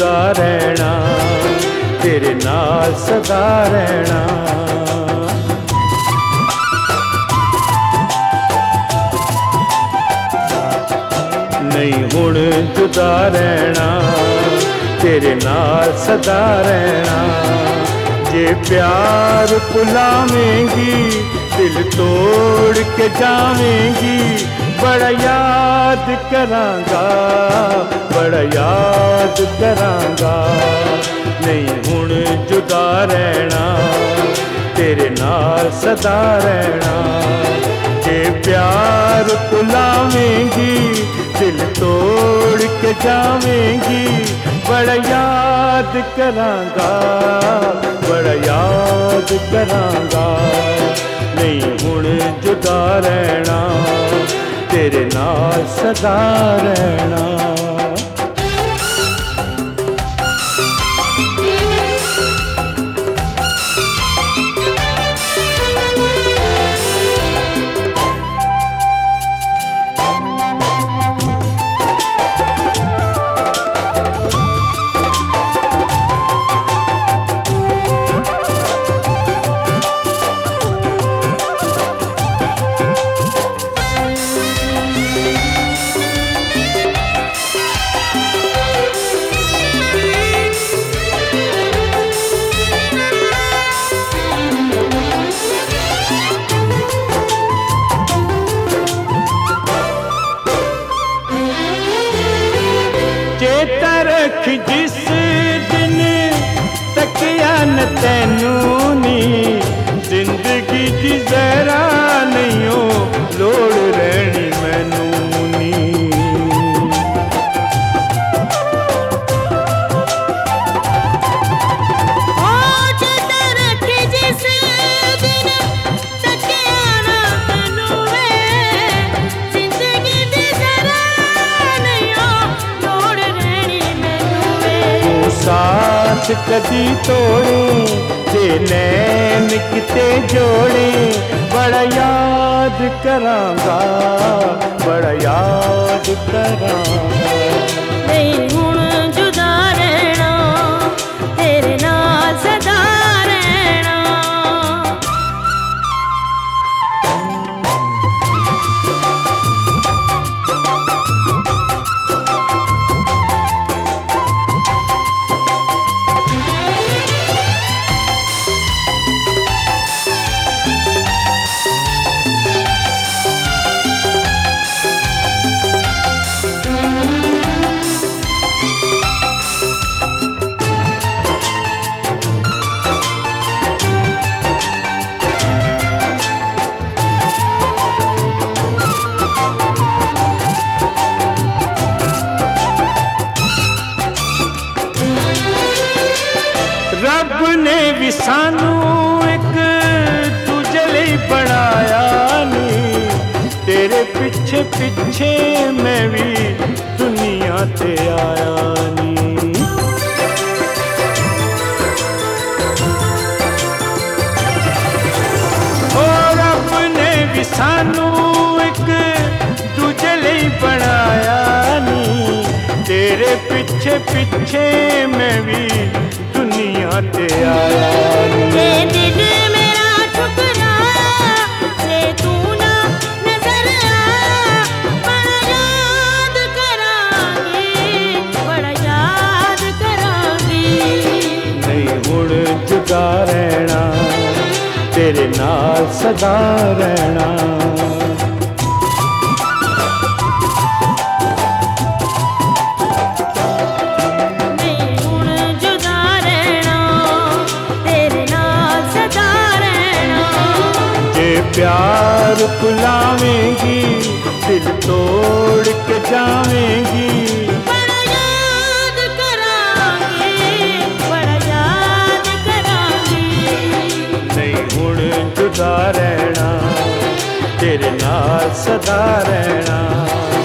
जुदा रहना, तेरे नाल सदा रहना। नहीं हुण जुदा रहना, तेरे नाल सदा रहना। जे प्यार भुलावेंगी, दिल तोड़ के जावेंगी, बड़ा याद करांगा, बड़ा याद करांगा। नहीं हुण जुदा रहना, तेरे नाल सदा रहना। जे प्यार भुलावेंगी, दिल तोड़ के जावेंगी, बड़ा याद करांगा, बड़ा याद करांगा। नहीं हुण जुदा रहना, तेरे नाल सदा रहना। चेता रख जिस दिन तकिया न तैनू नी, जिंदगी की जरा नहीं हो लोड़ रहनी मैनू नी। चेता रख जिस दिन तकिया न तैनू वे, जिंदगी की जरा नहीं हो लोड़ रहनी मैनू वे। साथ कदी तोड़े, जे नैन किते जोड़े, बड़ा याद करांगा, बड़ा याद करांगा। नहीं हुण जुदा रहना, तेरे नाल सदा रहना। रब ने भी सानू एक दूजे लई बनाया नी, तेरे पिछे पिछे मैं भी दुनिया ते आया नी। ओ रब ने भी सानू एक दूजे लई बनाया नी, तेरे पिछे पिछे मैं भी दुनिया ते आया नी। ये दिल मेरा ठुकराया, जे तू ना नजर आया, बड़ा याद करांगी, बड़ा याद करांगी। नहीं हुण जुदा रहना, तेरे नाल सदा रहना। नहीं हुण जुदा रहना, तेरे नाल सदा रहना। जे प्यार भुलावेंगी, दिल तोड़ के जावेंगी, बड़ा याद करांगी, बड़ा याद करांगी। नहीं हुण जुदा रहना, तेरे नाल सदा रहना।